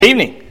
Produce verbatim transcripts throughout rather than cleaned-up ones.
Evening.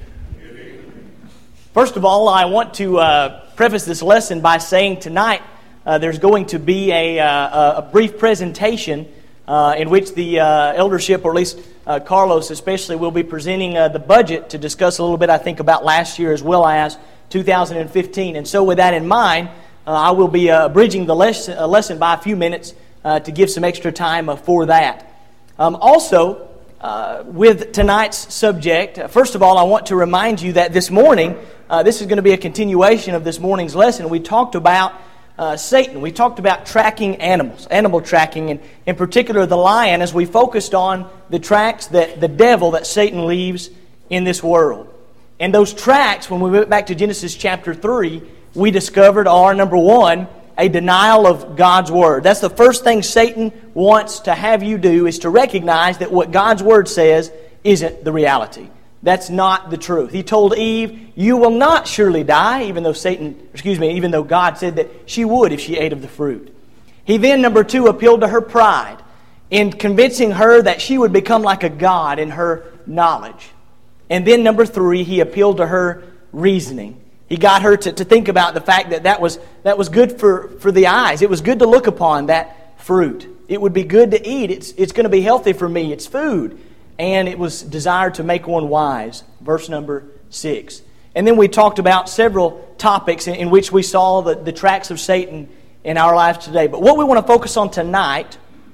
First of all, I want to uh, preface this lesson by saying tonight uh, there's going to be a, uh, a brief presentation uh, in which the uh, eldership, or at least uh, Carlos especially, will be presenting uh, the budget to discuss a little bit, I think, about last year as well as two thousand fifteen. And so with that in mind, uh, I will be uh, bridging the lesson, uh, lesson by a few minutes uh, to give some extra time uh, for that. Um, also, Uh, with tonight's subject, uh, first of all, I want to remind you that this morning, uh, this is going to be a continuation of this morning's lesson. We talked about uh, Satan. We talked about tracking animals, animal tracking, and in particular the lion, as we focused on the tracks that the devil, that Satan leaves in this world. And those tracks, when we went back to Genesis chapter three, we discovered are, number one, a denial of God's Word. That's the first thing Satan wants to have you do, is to recognize that what God's Word says isn't the reality. That's not the truth. He told Eve, "You will not surely die," even though Satan, excuse me, even though God said that she would if she ate of the fruit. He then, number two, appealed to her pride in convincing her that she would become like a god in her knowledge. And then, number three, he appealed to her reasoning. He got her to, to think about the fact that that was, that was good for, for the eyes. It was good to look upon that fruit. It would be good to eat. It's, it's going to be healthy for me. It's food. And it was desired to make one wise. Verse number six. And then we talked about several topics in, in which we saw the, the tracks of Satan in our lives today. But what we want to focus on tonight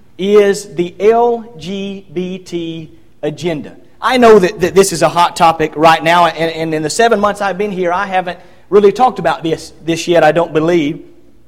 is the L G B T agenda. I know that, that this is a hot topic right now, and, and in the seven months I've been here, I haven't really talked about this this yet, I don't believe.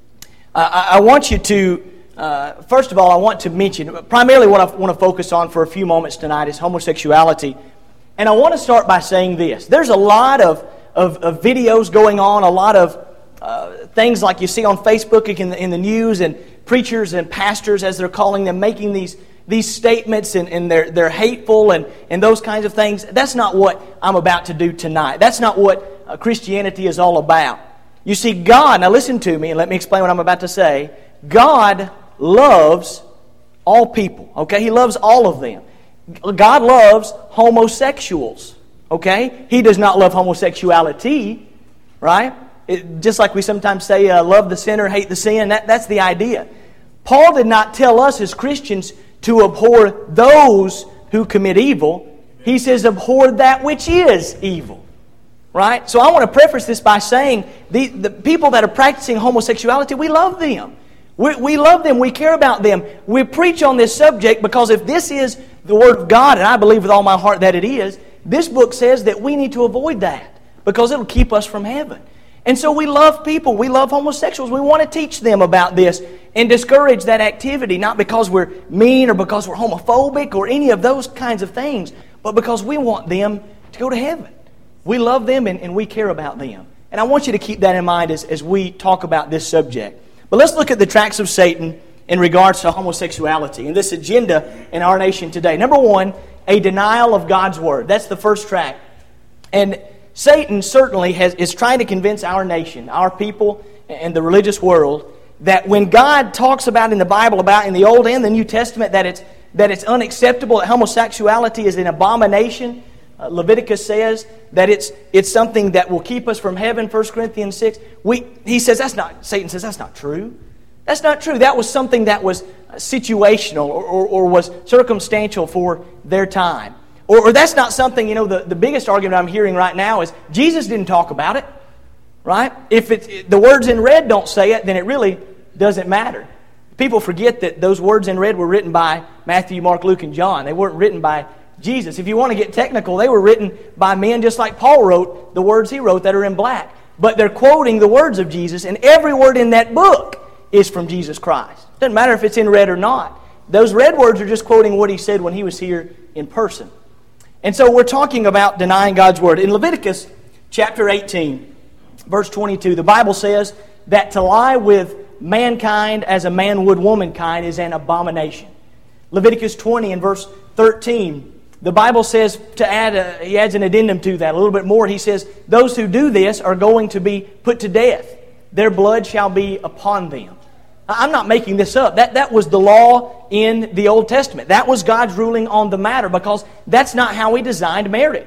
Uh, I, I want you to, uh, first of all, I want to mention, primarily what I want to focus on for a few moments tonight is homosexuality. And I want to start by saying this. There's a lot of, of, of videos going on, a lot of uh, things like you see on Facebook, in the, in the news, and preachers and pastors, as they're calling them, making these These statements, and, and they're, they're hateful and, and those kinds of things. That's not what I'm about to do tonight. That's not what uh, Christianity is all about. You see, God, now listen to me and let me explain what I'm about to say. God loves all people, okay? He loves all of them. God loves homosexuals, okay? He does not love homosexuality, right? It, just like we sometimes say, uh, love the sinner, hate the sin. That, that's the idea. Paul did not tell us as Christians to abhor those who commit evil. He says, abhor that which is evil. Right? So I want to preface this by saying the, the people that are practicing homosexuality, we love them. We, we love them. We care about them. We preach on this subject because if this is the Word of God, and I believe with all my heart that it is, this book says that we need to avoid that because it'll keep us from heaven. And so we love people. We love homosexuals. We want to teach them about this and discourage that activity, not because we're mean or because we're homophobic or any of those kinds of things, but because we want them to go to heaven. We love them and, and we care about them. And I want you to keep that in mind as, as we talk about this subject. But let's look at the tracks of Satan in regards to homosexuality and this agenda in our nation today. Number one, a denial of God's Word. That's the first track. And Satan certainly has, is trying to convince our nation, our people, and the religious world that when God talks about in the Bible, about in the Old and the New Testament, that it's that it's unacceptable, that homosexuality is an abomination. Uh, Leviticus says that it's it's something that will keep us from heaven. First Corinthians six. We he says that's not. Satan says that's not true. That's not true. That was something that was situational or, or, or was circumstantial for their time. Or, or that's not something, you know, the, the biggest argument I'm hearing right now is Jesus didn't talk about it, right? If it, the words in red don't say it, then it really doesn't matter. People forget that those words in red were written by Matthew, Mark, Luke, and John. They weren't written by Jesus. If you want to get technical, they were written by men just like Paul wrote the words he wrote that are in black. But they're quoting the words of Jesus, and every word in that book is from Jesus Christ. Doesn't matter if it's in red or not. Those red words are just quoting what he said when he was here in person. And so we're talking about denying God's Word. In Leviticus chapter eighteen, verse twenty-two, the Bible says that to lie with mankind as a man would womankind is an abomination. Leviticus twenty and verse thirteen, the Bible says, to add, a, he adds an addendum to that, a little bit more. He says, those who do this are going to be put to death. Their blood shall be upon them. I'm not making this up. That, that was the law in the Old Testament. That was God's ruling on the matter because that's not how He designed marriage.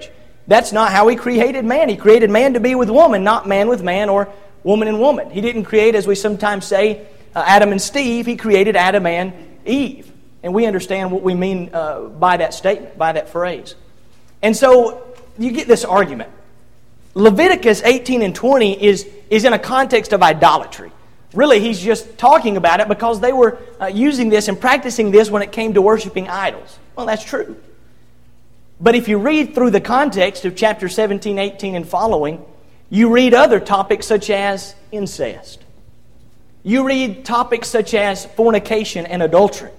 That's not how He created man. He created man to be with woman, not man with man or woman and woman. He didn't create, as we sometimes say, uh, Adam and Steve. He created Adam and Eve. And we understand what we mean uh, by that statement, by that phrase. And so you get this argument. Leviticus eighteen and twenty is, is in a context of idolatry. Really, he's just talking about it because they were uh, using this and practicing this when it came to worshiping idols. Well, that's true. But if you read through the context of chapter seventeen, eighteen, and following, you read other topics such as incest. You read topics such as fornication and adultery.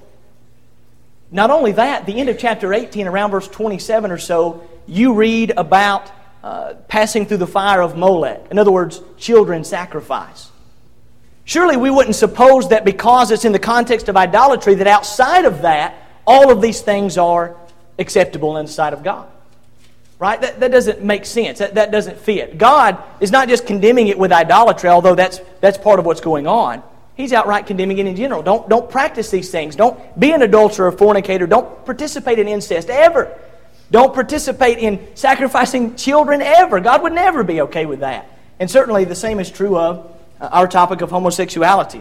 Not only that, the end of chapter eighteen, around verse twenty-seven or so, you read about uh, passing through the fire of Molech. In other words, children sacrifice. Surely we wouldn't suppose that because it's in the context of idolatry that outside of that, all of these things are acceptable in the sight of God. Right? That, that doesn't make sense. That, that doesn't fit. God is not just condemning it with idolatry, although that's, that's part of what's going on. He's outright condemning it in general. Don't, don't practice these things. Don't be an adulterer or fornicator. Don't participate in incest ever. Don't participate in sacrificing children ever. God would never be okay with that. And certainly the same is true of uh, our topic of homosexuality.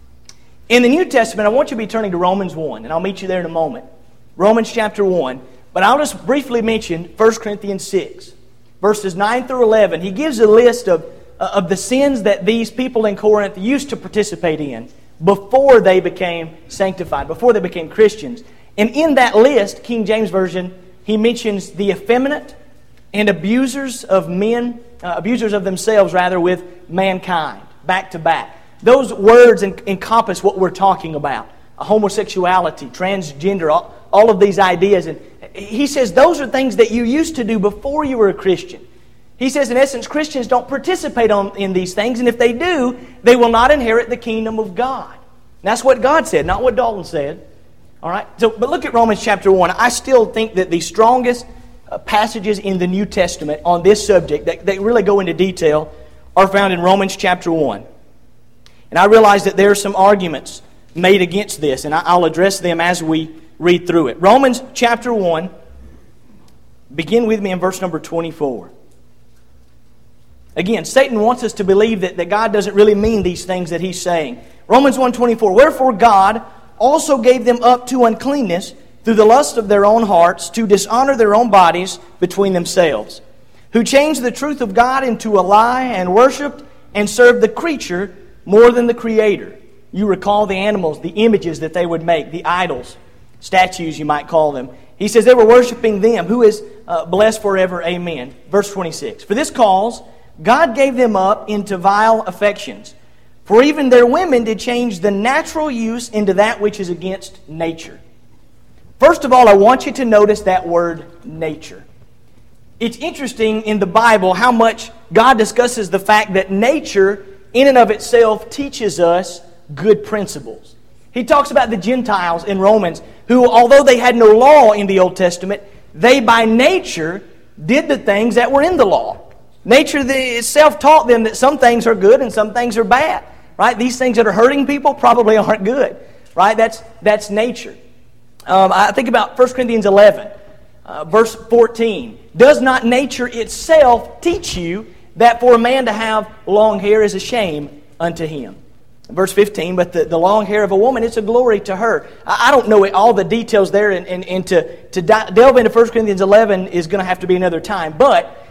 In the New Testament, I want you to be turning to Romans one, and I'll meet you there in a moment. Romans chapter one. But I'll just briefly mention First Corinthians six, verses nine through eleven. He gives a list of, uh, of the sins that these people in Corinth used to participate in before they became sanctified, before they became Christians. And in that list, King James Version, he mentions the effeminate and abusers of men, uh, abusers of themselves rather, with mankind, back to back. Those words en- encompass what we're talking about. Homosexuality, transgender, all, all of these ideas. And he says those are things that you used to do before you were a Christian. He says, in essence, Christians don't participate on, in these things, and if they do, they will not inherit the kingdom of God. And that's what God said, not what Dalton said. All right. So, but look at Romans chapter one. I still think that the strongest uh, passages in the New Testament on this subject that, that really go into detail are found in Romans chapter one. And I realize that there are some arguments made against this, and I, I'll address them as we read through it. Romans chapter one, begin with me in verse number twenty-four. Again, Satan wants us to believe that, that God doesn't really mean these things that he's saying. Romans one twenty-four, wherefore God also gave them up to uncleanness through the lust of their own hearts, to dishonor their own bodies between themselves, who changed the truth of God into a lie, and worshipped and served the creature more than the Creator. You recall the animals, the images that they would make, the idols, statues you might call them. He says they were worshiping them, who is uh, blessed forever. Amen. Verse twenty-six. For this cause God gave them up into vile affections. For even their women did change the natural use into that which is against nature. First of all, I want you to notice that word nature. It's interesting in the Bible how much God discusses the fact that nature in and of itself teaches us good principles. He talks about the Gentiles in Romans who, although they had no law in the Old Testament, they by nature did the things that were in the law. Nature itself taught them that some things are good and some things are bad. Right? These things that are hurting people probably aren't good. Right? That's, that's nature. Um, I think about First Corinthians eleven, uh, verse fourteen. Does not nature itself teach you that for a man to have long hair is a shame unto him? Verse fifteen, but the, the long hair of a woman, it's a glory to her. I, I don't know all the details there, and, and, and to, to di- delve into First Corinthians eleven is going to have to be another time. But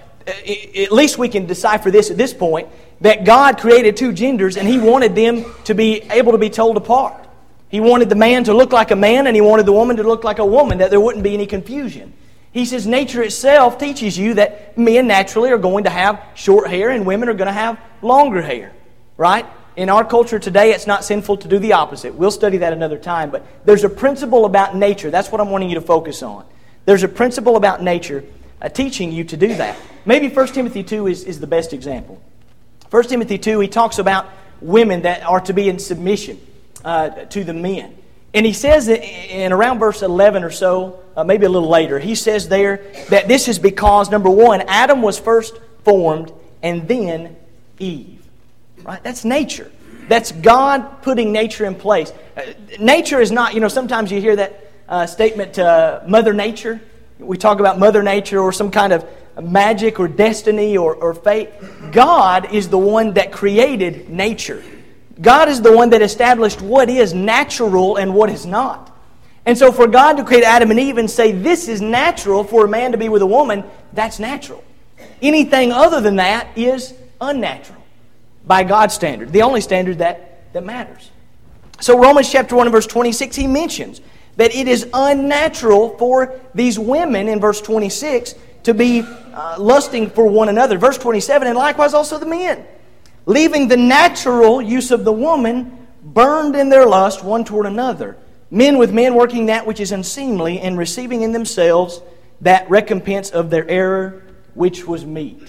at least we can decipher this at this point, that God created two genders and He wanted them to be able to be told apart. He wanted the man to look like a man and He wanted the woman to look like a woman, that there wouldn't be any confusion. He says nature itself teaches you that men naturally are going to have short hair and women are going to have longer hair. Right? In our culture today, it's not sinful to do the opposite. We'll study that another time. But there's a principle about nature. That's what I'm wanting you to focus on. There's a principle about nature uh, teaching you to do that. Maybe First Timothy two is, is the best example. First Timothy two, he talks about women that are to be in submission uh, to the men. And he says in around verse eleven or so, uh, maybe a little later, he says there that this is because, number one, Adam was first formed and then Eve. Right? That's nature. That's God putting nature in place. Uh, nature is not, you know, sometimes you hear that uh, statement, uh, Mother Nature. We talk about Mother Nature or some kind of magic or destiny or, or fate. God is the one that created nature. God is the one that established what is natural and what is not. And so for God to create Adam and Eve and say, this is natural for a man to be with a woman, that's natural. Anything other than that is unnatural by God's standard, the only standard that, that matters. So Romans chapter one and verse twenty-six, he mentions that it is unnatural for these women in verse twenty-six to be uh, lusting for one another. Verse twenty-seven, and likewise also the men, leaving the natural use of the woman, burned in their lust one toward another. Men with men working that which is unseemly, and receiving in themselves that recompense of their error which was meet.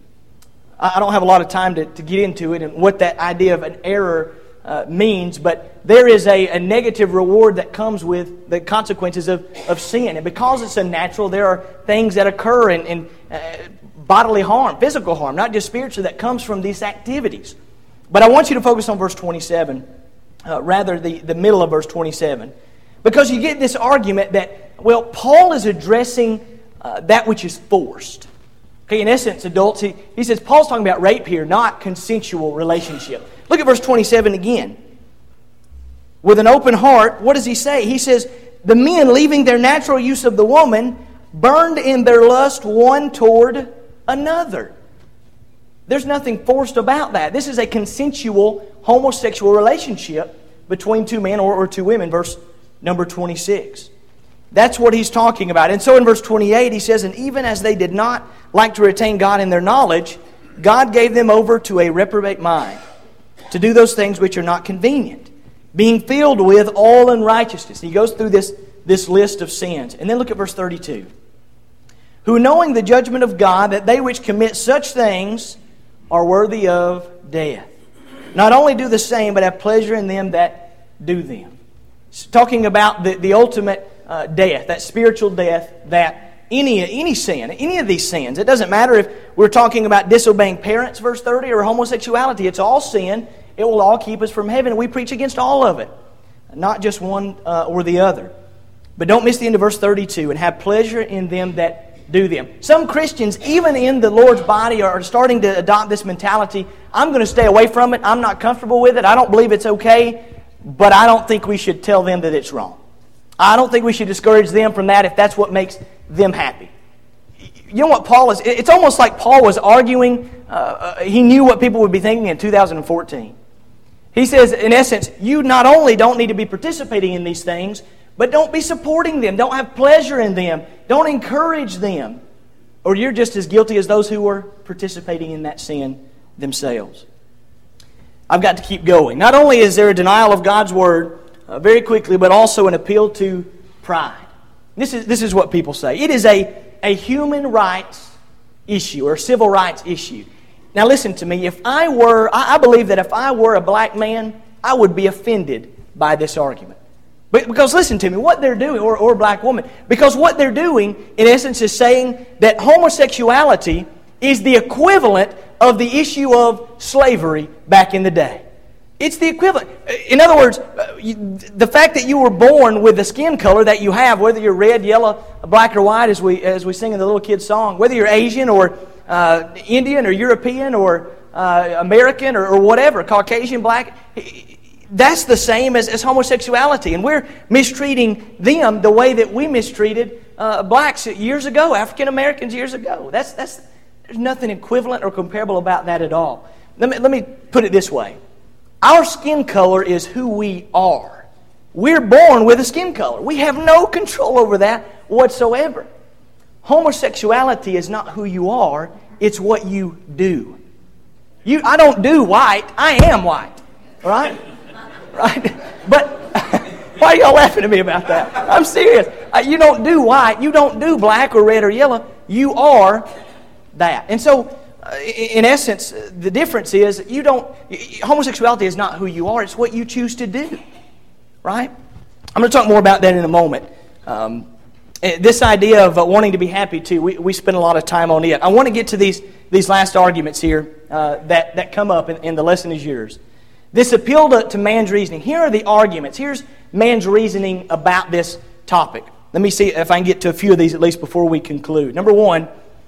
I don't have a lot of time to, to get into it and what that idea of an error uh, means, but there is a, a negative reward that comes with the consequences of, of sin. And because it's unnatural, there are things that occur in, in uh, bodily harm, physical harm, not just spiritual, that comes from these activities. But I want you to focus on verse twenty-seven, uh, rather the, the middle of verse twenty-seven, because you get this argument that, well, Paul is addressing uh, that which is forced. Okay, in essence, adults, he, he says Paul's talking about rape here, not consensual relationship. Look at verse twenty-seven again. With an open heart, what does he say? He says, the men, leaving their natural use of the woman, burned in their lust one toward another. There's nothing forced about that. This is a consensual homosexual relationship between two men or, or two women, verse number twenty-six. That's what he's talking about. And so in verse twenty-eight, he says, and even as they did not like to retain God in their knowledge, God gave them over to a reprobate mind, to do those things which are not convenient, being filled with all unrighteousness. He goes through this, this list of sins. And then look at verse thirty-two. Who, knowing the judgment of God, that they which commit such things are worthy of death, not only do the same, but have pleasure in them that do them. It's talking about the, the ultimate uh, death, that spiritual death, that any, any sin, any of these sins, it doesn't matter if we're talking about disobeying parents, verse thirty, or homosexuality, it's all sin. It will all keep us from heaven. We preach against all of it, not just one uh, or the other. But don't miss the end of verse thirty-two, and have pleasure in them that do them. Some Christians, even in the Lord's body, are starting to adopt this mentality. I'm going to stay away from it. I'm not comfortable with it. I don't believe it's okay, but I don't think we should tell them that it's wrong. I don't think we should discourage them from that if that's what makes them happy. You know what Paul is? It's almost like Paul was arguing. Uh, he knew what people would be thinking in two thousand fourteen. He says, in essence, you not only don't need to be participating in these things, but don't be supporting them. Don't have pleasure in them. Don't encourage them. Or you're just as guilty as those who are participating in that sin themselves. I've got to keep going. Not only is there a denial of God's Word uh, very quickly, but also an appeal to pride. This is, this is what people say. It is a, a human rights issue or civil rights issue. Now listen to me. If I were, I, I believe that if I were a black man, I would be offended by this argument. But, because listen to me, what they're doing, or, or a black woman, because what they're doing, in essence, is saying that homosexuality is the equivalent of the issue of slavery back in the day. It's the equivalent. In other words, the fact that you were born with the skin color that you have, whether you're red, yellow, black, or white, as we as we sing in the little kid's song, whether you're Asian or uh, Indian or European or uh, American or, or whatever, Caucasian, black, that's the same as, as homosexuality. And we're mistreating them the way that we mistreated uh, blacks years ago, African Americans years ago. That's that's there's nothing equivalent or comparable about that at all. Let me let me put it this way. Our skin color is who we are. We're born with a skin color. We have no control over that whatsoever. Homosexuality is not who you are, it's what you do. You, I don't do white, I am white. Right? Right? But why are y'all laughing at me about that? I'm serious. You don't do white, you don't do black or red or yellow. You are that. And so, in essence, the difference is you don't. Homosexuality is not who you are; it's what you choose to do. Right? I'm going to talk more about that in a moment. Um, this idea of uh, wanting to be happy too. We we spend a lot of time on it. I want to get to these these last arguments here uh, that that come up, and the lesson is yours. This appeal to, to man's reasoning. Here are the arguments. Here's man's reasoning about this topic. Let me see if I can get to a few of these at least before we conclude. Number one.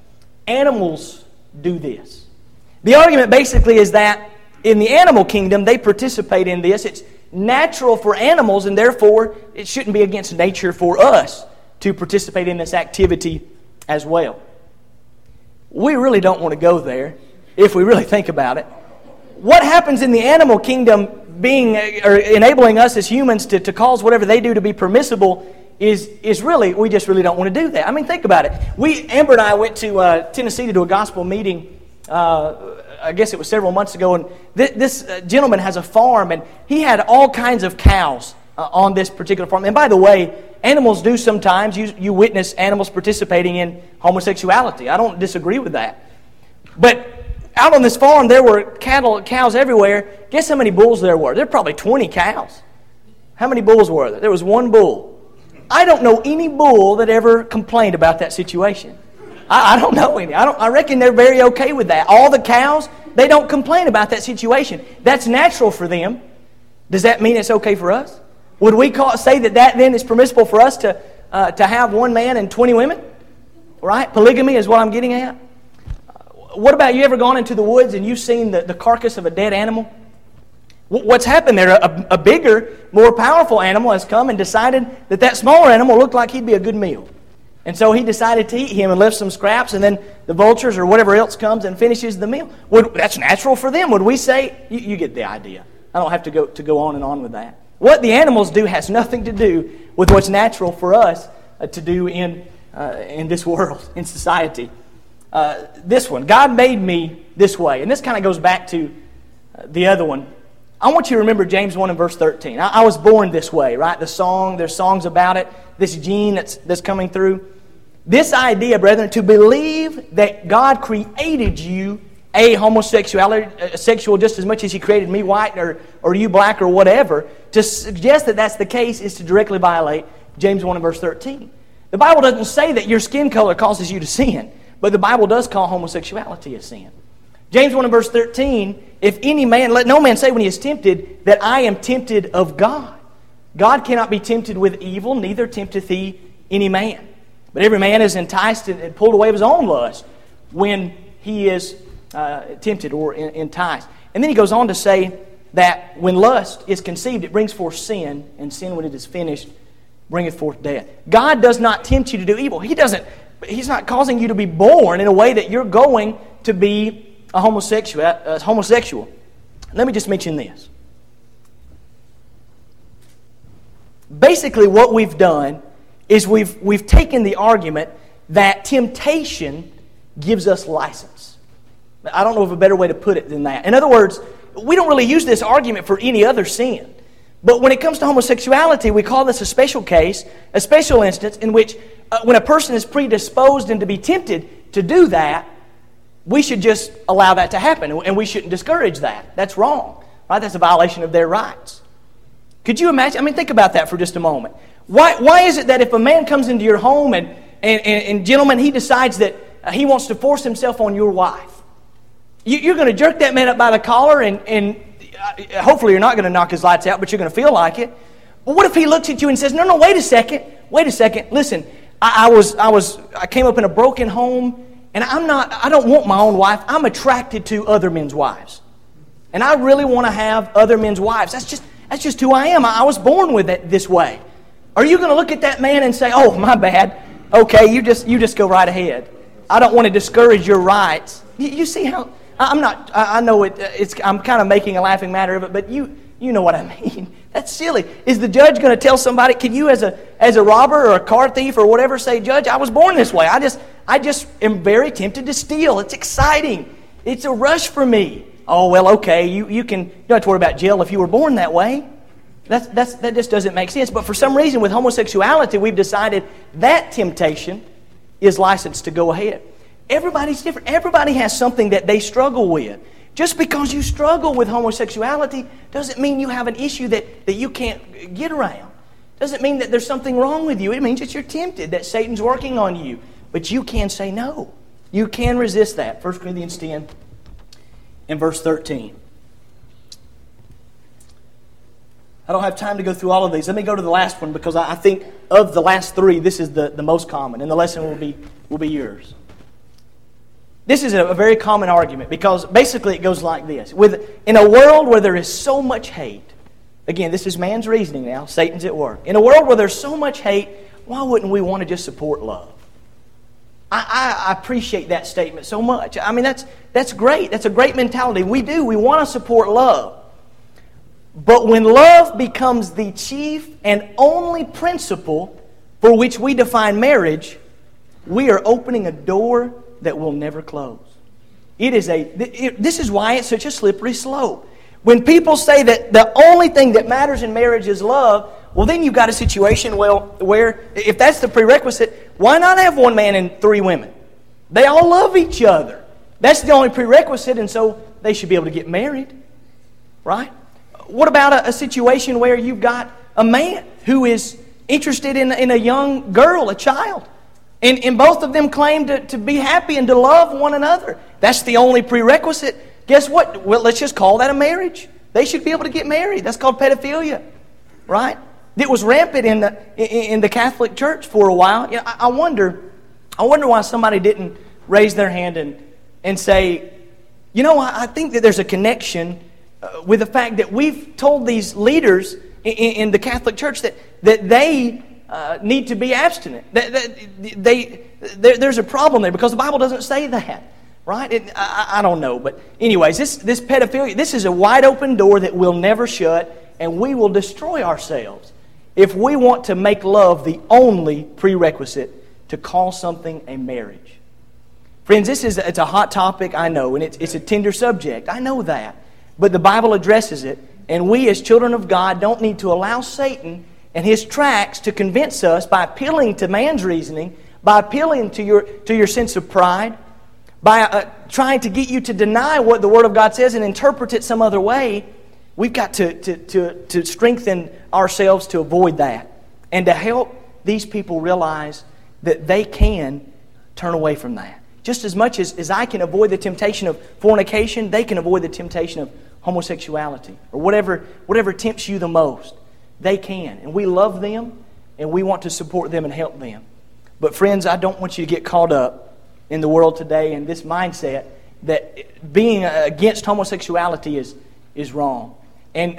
animals do this. The argument basically is that in the animal kingdom, they participate in this. It's natural for animals, and therefore it shouldn't be against nature for us to participate in this activity as well. We really don't want to go there if we really think about it. What happens in the animal kingdom being or enabling us as humans to, to cause whatever they do to be permissible is, is really, we just really don't want to do that. I mean, think about it. We, Amber and I went to uh, Tennessee to do a gospel meeting, uh, I guess it was several months ago, and th- this uh, gentleman has a farm, and he had all kinds of cows uh, on this particular farm. And by the way, animals do sometimes, you, you witness animals participating in homosexuality. I don't disagree with that. But out on this farm, there were cattle, cows everywhere. Guess how many bulls there were? There were probably twenty cows. How many bulls were there? There was one bull. I don't know any bull that ever complained about that situation. I, I don't know any. I don't. I reckon they're very okay with that. All the cows, they don't complain about that situation. That's natural for them. Does that mean it's okay for us? Would we call, say that that then is permissible for us to uh, to have one man and twenty women? Right? Polygamy is what I'm getting at. What about you ever gone into the woods and you've seen the, the carcass of a dead animal? What's happened there? A, a bigger, more powerful animal has come and decided that that smaller animal looked like he'd be a good meal. And so he decided to eat him and left some scraps, and then the vultures or whatever else comes and finishes the meal. Would, that's natural for them. Would we say, you, you get the idea. I don't have to go, to go on and on with that. What the animals do has nothing to do with what's natural for us uh, to do in, uh, in this world, in society. Uh, this one, God made me this way. And this kind of goes back to uh, the other one. I want you to remember James one and verse thirteen. I, I was born this way, right? The song, there's songs about it. This gene that's, that's coming through. This idea, brethren, to believe that God created you a homosexuality, a sexual just as much as He created me white or, or you black or whatever, to suggest that that's the case is to directly violate James one and verse thirteen. The Bible doesn't say that your skin color causes you to sin. But the Bible does call homosexuality a sin. James one and verse thirteen, if any man, let no man say when he is tempted, that I am tempted of God. God cannot be tempted with evil, neither tempteth he any man. But every man is enticed and pulled away of his own lust when he is uh, tempted or enticed. And then he goes on to say that when lust is conceived, it brings forth sin, and sin, when it is finished, bringeth forth death. God does not tempt you to do evil. He doesn't. He's not causing you to be born in a way that you're going to be a homosexual. A homosexual. Let me just mention this. Basically, what we've done is we've we've taken the argument that temptation gives us license. I don't know of a better way to put it than that. In other words, we don't really use this argument for any other sin. But when it comes to homosexuality, we call this a special case, a special instance in which uh, when a person is predisposed and to be tempted to do that, we should just allow that to happen, and we shouldn't discourage that. That's wrong, right? That's a violation of their rights. Could you imagine? I mean, think about that for just a moment. Why, why is it that if a man comes into your home and, and, and, and gentlemen, he decides that uh, he wants to force himself on your wife, you, you're going to jerk that man up by the collar and, and hopefully you're not going to knock his lights out, but you're going to feel like it. But what if he looks at you and says, no, no, wait a second. Wait a second. Listen, I, I was, I was, I came up in a broken home, and I'm not, I don't want my own wife. I'm attracted to other men's wives. And I really want to have other men's wives. That's just, that's just who I am. I, I was born with it this way. Are you going to look at that man and say, oh, my bad. Okay, you just, you just go right ahead. I don't want to discourage your rights. You, you see how... I'm not, I know it, it's, I'm kind of making a laughing matter of it, but you you know what I mean. That's silly. Is the judge going to tell somebody, can you as a as a robber or a car thief or whatever say, Judge, I was born this way. I just I just am very tempted to steal. It's exciting. It's a rush for me. Oh, well, okay, you, you can, you don't have to worry about jail if you were born that way. That's, that's, that just doesn't make sense. But for some reason with homosexuality, we've decided that temptation is licensed to go ahead. Everybody's different. Everybody has something that they struggle with. Just because you struggle with homosexuality doesn't mean you have an issue that, that you can't get around. Doesn't mean that there's something wrong with you. It means that you're tempted, that Satan's working on you. But you can say no. You can resist that. First Corinthians ten and verse thirteen. I don't have time to go through all of these. Let me go to the last one because I think of the last three, this is the, the most common. And the lesson will be will be yours. This is a very common argument because basically it goes like this. With, in a world where there is so much hate, again, this is man's reasoning now, Satan's at work. In a world where there's so much hate, why wouldn't we want to just support love? I, I, I appreciate that statement so much. I mean, that's, that's great. That's a great mentality. We do. We want to support love. But when love becomes the chief and only principle for which we define marriage, we are opening a door that will never close. It is a. It, this is why it's such a slippery slope. When people say that the only thing that matters in marriage is love, well, then you've got a situation well, where, if that's the prerequisite, why not have one man and three women? They all love each other. That's the only prerequisite, and so they should be able to get married, right? What about a, a situation where you've got a man who is interested in, in a young girl, a child, and, and both of them claim to, to be happy and to love one another? That's the only prerequisite. Guess what? Well, let's just call that a marriage. They should be able to get married. That's called pedophilia, right? It was rampant in the in the Catholic Church for a while. You know, I, I wonder, I wonder why somebody didn't raise their hand and and say, you know, I, I think that there's a connection uh, with the fact that we've told these leaders in, in the Catholic Church that that they uh, need to be abstinent. That, that they there, there's a problem there because the Bible doesn't say that. Right? It, I, I don't know. But anyways, this, this pedophilia, this is a wide open door that will never shut, and we will destroy ourselves if we want to make love the only prerequisite to call something a marriage. Friends, this is it's a hot topic, I know, and it's, it's a tender subject. I know that. But the Bible addresses it, and we as children of God don't need to allow Satan and his tracks to convince us by appealing to man's reasoning, by appealing to your, to your sense of pride, by uh, trying to get you to deny what the Word of God says and interpret it some other way. We've got to, to, to, to strengthen ourselves to avoid that and to help these people realize that they can turn away from that. Just as much as, as I can avoid the temptation of fornication, they can avoid the temptation of homosexuality or whatever, whatever tempts you the most. They can. And we love them and we want to support them and help them. But friends, I don't want you to get caught up in the world today and this mindset that being against homosexuality is, is wrong. And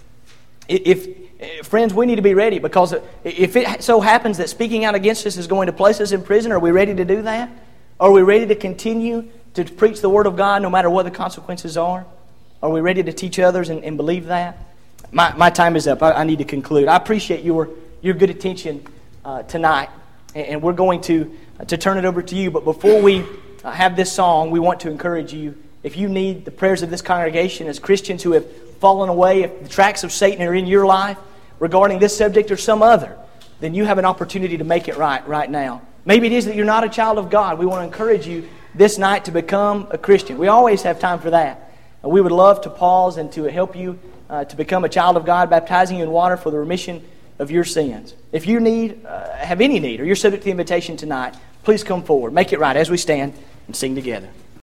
if, if, friends, we need to be ready because if it so happens that speaking out against us is going to place us in prison, are we ready to do that? Are we ready to continue to preach the Word of God no matter what the consequences are? Are we ready to teach others and, and believe that? My, my time is up. I, I need to conclude. I appreciate your, your good attention uh, tonight. And, and we're going to, uh, to turn it over to you. But before we uh, have this song, we want to encourage you, if you need the prayers of this congregation as Christians who have fallen away, if the tracks of Satan are in your life regarding this subject or some other, then you have an opportunity to make it right right now. Maybe it is that you're not a child of God. We want to encourage you this night to become a Christian. We always have time for that. And we would love to pause and to help you uh, to become a child of God, baptizing you in water for the remission of your sins. If you need, uh, have any need, or you're subject to the invitation tonight, please come forward. Make it right as we stand and sing together.